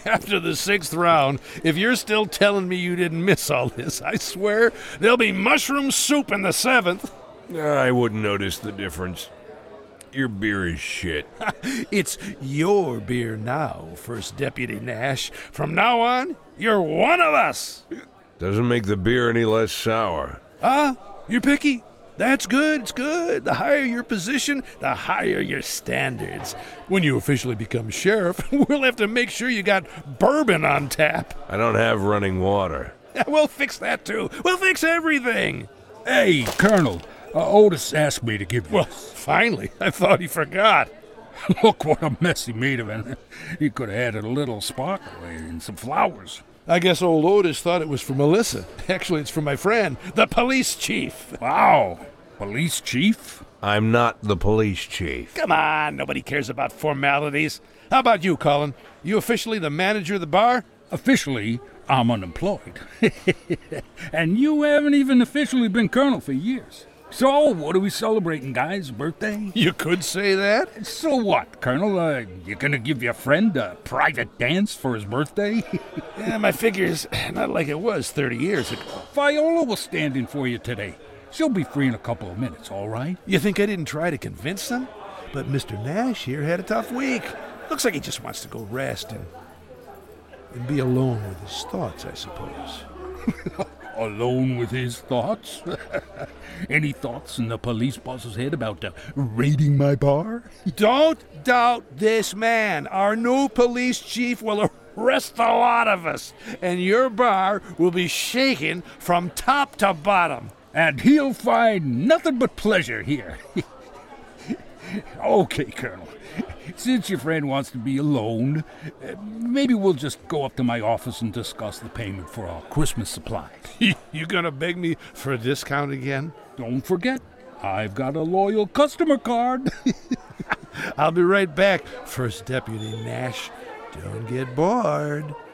After the 6th round, if you're still telling me you didn't miss all this, I swear there'll be mushroom soup in the 7th. I wouldn't notice the difference. Your beer is shit. It's your beer now, First Deputy Nash. From now on, you're one of us. Doesn't make the beer any less sour. You're picky? That's good, it's good. The higher your position, the higher your standards. When you officially become sheriff, we'll have to make sure you got bourbon on tap. I don't have running water. We'll fix that too. We'll fix everything. Hey, Colonel, Otis asked me to give you Well, finally, I thought he forgot. Look what a mess he made of it. He could have added a little sparkle and some flowers. I guess old Otis thought it was for Melissa. Actually, it's for my friend, the police chief. Wow, police chief? I'm not the police chief. Come on, nobody cares about formalities. How about you, Colin? You officially the manager of the bar? Officially, I'm unemployed. And you haven't even officially been colonel for years. So, what are we celebrating, guys? Birthday? You could say that. So what, Colonel? You gonna give your friend a private dance for his birthday? Yeah, my figure's not like it was 30 years ago. Viola will stand in for you today. She'll be free in a couple of minutes, all right? You think I didn't try to convince them? But Mr. Nash here had a tough week. Looks like he just wants to go rest and be alone with his thoughts, I suppose. Alone with his thoughts? Any thoughts in the police boss's head about raiding my bar? Don't doubt this man. Our new police chief will arrest a lot of us, and your bar will be shaken from top to bottom. And he'll find nothing but pleasure here. Okay, Colonel. Since your friend wants to be alone, maybe we'll just go up to my office and discuss the payment for our Christmas supplies. You gonna beg me for a discount again? Don't forget, I've got a loyal customer card. I'll be right back, First Deputy Nash. Don't get bored.